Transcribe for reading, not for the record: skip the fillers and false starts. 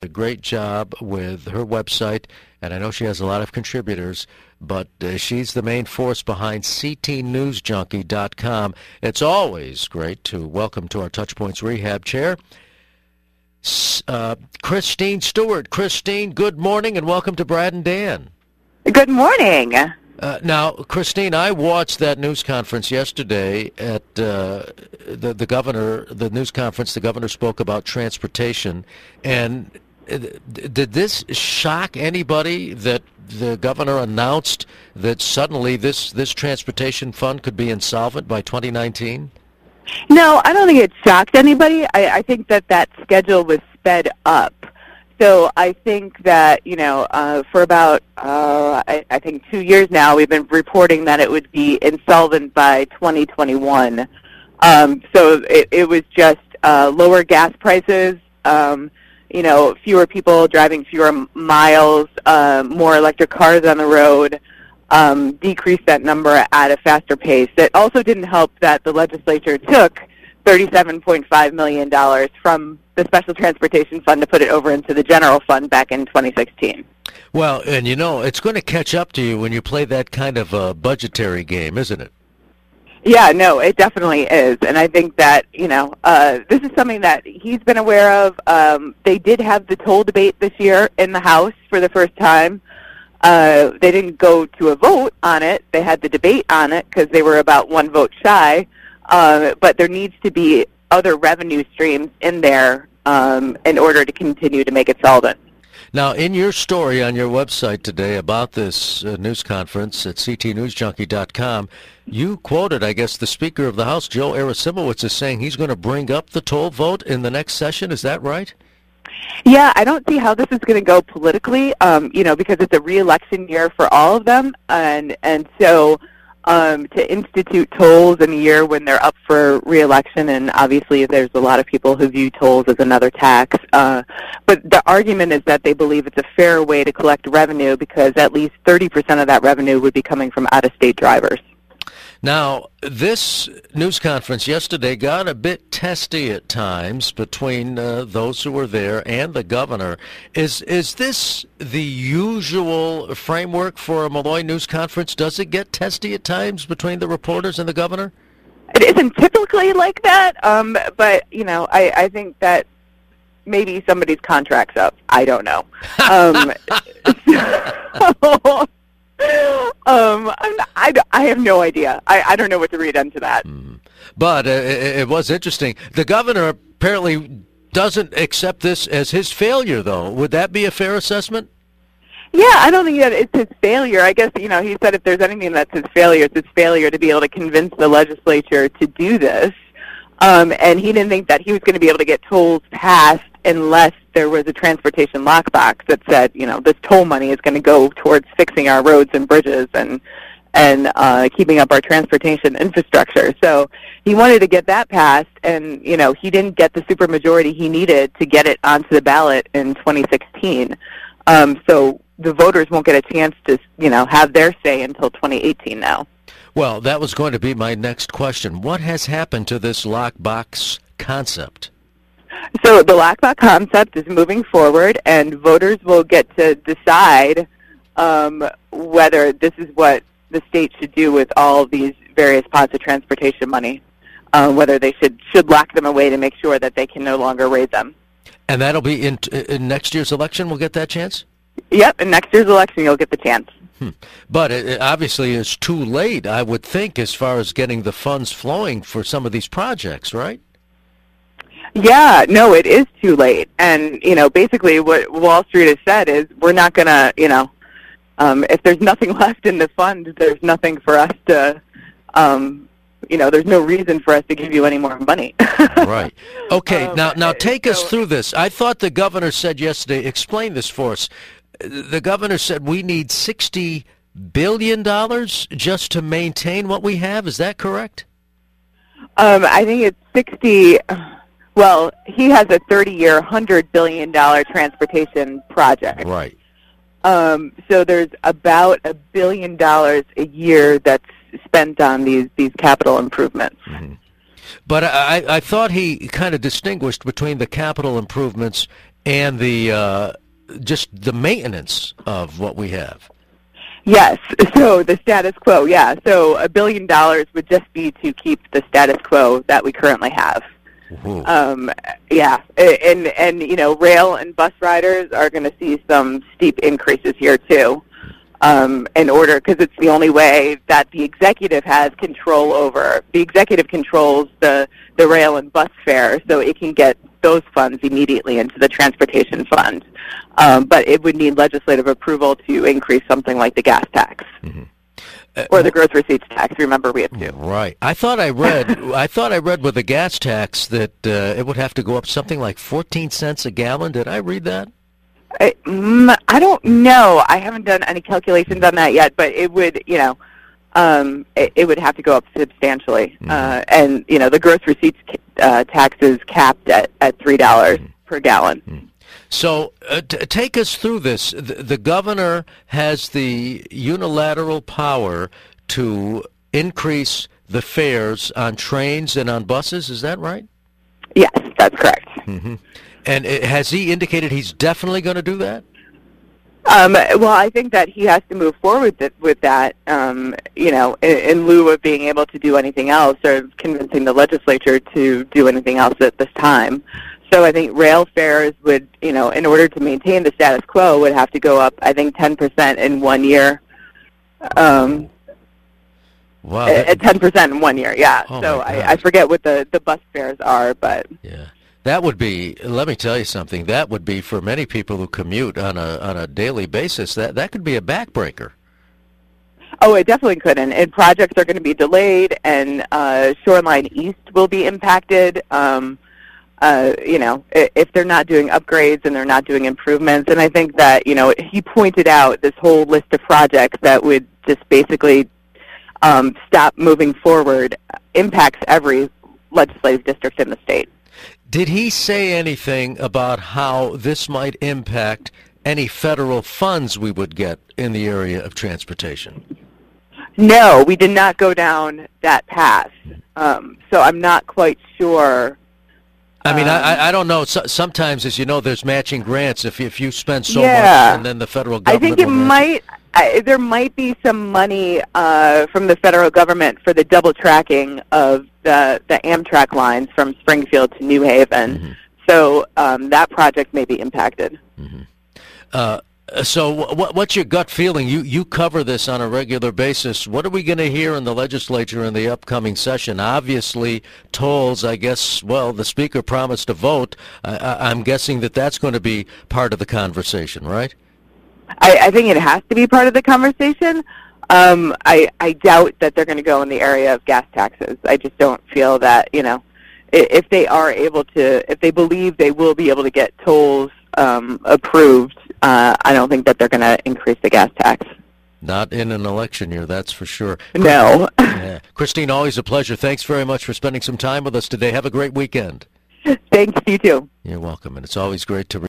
a great job with her website, and I know she has a lot of contributors, but she's the main force behind ctnewsjunkie.com. It's always great to welcome to our Touchpoints Rehab Chair Christine Stewart. Christine, good morning and welcome to Brad and Dan. Good morning. Now, Christine, I watched that news conference yesterday at the news conference. The governor spoke about transportation, and did this shock anybody that the governor announced that suddenly this transportation fund could be insolvent by 2019? No, I don't think it shocked anybody. I think that schedule was sped up. So I think that, for about, I think 2 years now, we've been reporting that it would be insolvent by 2021. So it was just lower gas prices, fewer people driving fewer miles, more electric cars on the road, decreased that number at a faster pace. It also didn't help that the legislature took $37.5 million from the Special Transportation Fund to put it over into the general fund back in 2016. Well, and it's going to catch up to you when you play that kind of a budgetary game, isn't it? Yeah, no, it definitely is. And I think that, this is something that he's been aware of. They did have the toll debate this year in the House for the first time. They didn't go to a vote on it. They had the debate on it because they were about one vote shy. But there needs to be other revenue streams in there in order to continue to make it solvent. Now, in your story on your website today about this news conference at ctnewsjunkie.com, you quoted, I guess, the Speaker of the House, Joe Arasimowicz, is saying he's going to bring up the toll vote in the next session. Is that right? Yeah, I don't see how this is going to go politically, because it's a re-election year for all of them, and so to institute tolls in a year when they're up for re-election, and obviously there's a lot of people who view tolls as another tax. But the argument is that they believe it's a fair way to collect revenue because at least 30% of that revenue would be coming from out-of-state drivers. Now, this news conference yesterday got a bit testy at times between those who were there and the governor. Is this the usual framework for a Malloy news conference? Does it get testy at times between the reporters and the governor? It isn't typically like that, but, I think that maybe somebody's contract's up. I don't know. I have no idea. I don't know what to read into that. But it was interesting. The governor apparently doesn't accept this as his failure, though. Would that be a fair assessment? Yeah, I don't think that it's his failure. I guess, he said if there's anything that's his failure, it's his failure to be able to convince the legislature to do this. And he didn't think that he was going to be able to get tolls passed unless there was a transportation lockbox that said, this toll money is going to go towards fixing our roads and bridges and keeping up our transportation infrastructure. So he wanted to get that passed, and, he didn't get the supermajority he needed to get it onto the ballot in 2016. So the voters won't get a chance to, have their say until 2018 now. Well, that was going to be my next question. What has happened to this lockbox concept? So the lockbox concept is moving forward, and voters will get to decide whether this is what the state should do with all these various pots of transportation money, whether they should lock them away to make sure that they can no longer raise them. And that'll be in next year's election? We'll get that chance? Yep, in next year's election you'll get the chance. But it obviously is too late, I would think, as far as getting the funds flowing for some of these projects, right? Yeah, no, it is too late. And, basically what Wall Street has said is we're not going to, if there's nothing left in the fund, there's nothing for us to, there's no reason for us to give you any more money. Right. Okay, now take us through this. I thought the governor said yesterday, explain this for us. The governor said we need $60 billion just to maintain what we have. Is that correct? I think it's 60. Well, he has a 30-year, $100 billion transportation project. Right. So there's about $1 billion a year that's spent on these capital improvements. Mm-hmm. But I thought he kind of distinguished between the capital improvements and the just the maintenance of what we have. Yes. So the status quo, yeah. So $1 billion would just be to keep the status quo that we currently have. Yeah, and rail and bus riders are going to see some steep increases here too. Because it's the only way that the executive has control over. The executive controls the rail and bus fare, so it can get those funds immediately into the transportation fund. But it would need legislative approval to increase something like the gas tax. Mm-hmm. Or the gross receipts tax. Remember, we have two. Right. I thought I read with the gas tax that it would have to go up something like 14 cents a gallon. Did I read that? I don't know. I haven't done any calculations on that yet, but it would, it would have to go up substantially. Mm-hmm. And the gross receipts tax is capped at $3 per gallon. Mm-hmm. So take us through this. The governor has the unilateral power to increase the fares on trains and on buses. Is that right? Yes, that's correct. Mm-hmm. And has he indicated he's definitely going to do that? Well, I think that he has to move forward with that, in lieu of being able to do anything else or convincing the legislature to do anything else at this time. So I think rail fares would, in order to maintain the status quo, would have to go up, I think, 10% in 1 year. Wow. At 10% in 1 year, yeah. Oh, so I forget what the bus fares are, but... Yeah. That would be, let me tell you something, that would be for many people who commute on a daily basis, that could be a backbreaker. Oh, it definitely could, and projects are going to be delayed, and Shoreline East will be impacted, if they're not doing upgrades and they're not doing improvements. And I think that, he pointed out this whole list of projects that would just basically stop moving forward, impacts every legislative district in the state. Did he say anything about how this might impact any federal funds we would get in the area of transportation? No, we did not go down that path. So I'm not quite sure. I mean, I don't know. Sometimes, as you know, there's matching grants if you spend so much, and then the federal government. I think there might be some money from the federal government for the double tracking of the Amtrak lines from Springfield to New Haven. Mm-hmm. So that project may be impacted. Mm-hmm. So what's your gut feeling? You cover this on a regular basis. What are we going to hear in the legislature in the upcoming session? Obviously, tolls, I guess, well, the Speaker promised a vote. I'm guessing that's going to be part of the conversation, right? I think it has to be part of the conversation. I doubt that they're going to go in the area of gas taxes. I just don't feel that, if they are able to, if they believe they will be able to get tolls approved, I don't think that they're going to increase the gas tax. Not in an election year, that's for sure. No. Yeah. Christine, always a pleasure. Thanks very much for spending some time with us today. Have a great weekend. Thanks, you too. You're welcome, and it's always great to